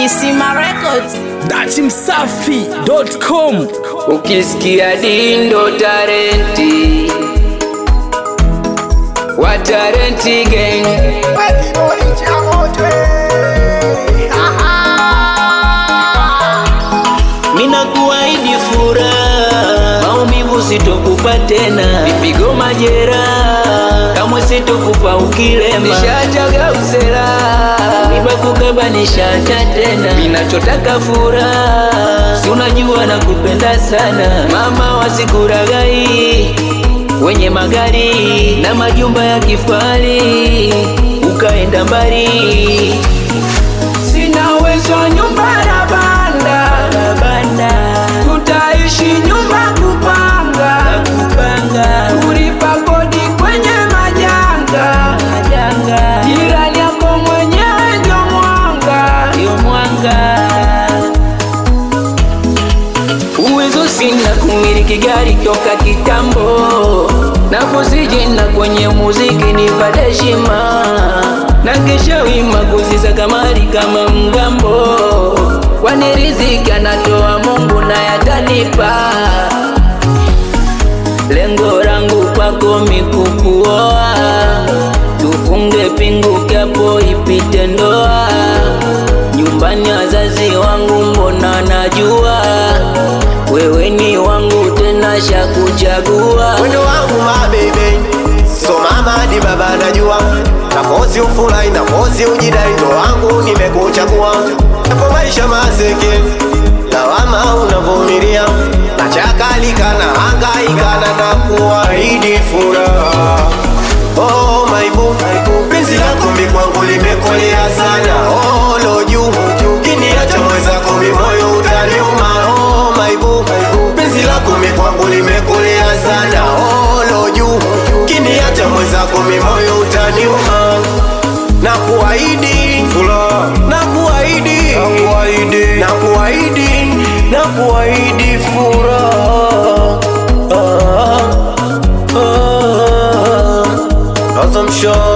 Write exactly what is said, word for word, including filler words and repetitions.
Kisima Records. dati msafi dot com. Ukisikia Dindo Talenti, wa Talenti gang, mina kuahidi furaha, maumivu sitokupa tena, vipigo majeraha, kamwe sitokupa ukilema. Nishachaga usela, nibakukaba nishacha tena, minachotaka furaha, si unajua nakupenda sana. Mama wasikuragai, wenye magari na majumba ya kifahari, ukaenda mbali. Sina uwezo nyumba na banda, na banda. Tutaishi nyumba kupanga, kupanga. Kulipa kodi kwenye majanga, majanga. Jirani yako mwenyewe ndio mwanga, ndio mwanga. Uwezo sina kumiliki gari toka kitambo, na kusijina kwenye muziki nipate heshima, na kesha wima kuzisa kamari kama mgambo. Kwani riziki anatoa Mungu na yatanipa, lengo langu kwako mikukuoa, tufunge pingu kapo ipite ndoa. Nyumbani wazazi wangu mbona najua, wewe ni wangu tena shakuchagua. Wendo wangu ma baby, so mama di baba najua, nafosi ufulai nafosi ujidai, ndo wangu nimekuchagua. Hapo maisha maseke, lawama unavumilia, nachakalika na hangaika na nakuahidi furaha. Oh my boo, penzi lako mi kwangu limekolea sana. Oh lo juu, ukiniacha mwenzako mi moyo utaniuma. Oh my boo, penzi lako mi kwangu limekolea sana. Oh lo juu, ukiniacha mwenzako mi moyo utaniuma. Nakuahidi furaha, nakuahidi, nakuahidi, nakuahidi, nakuahidi furaha. Ah, ah, ah. I'm sure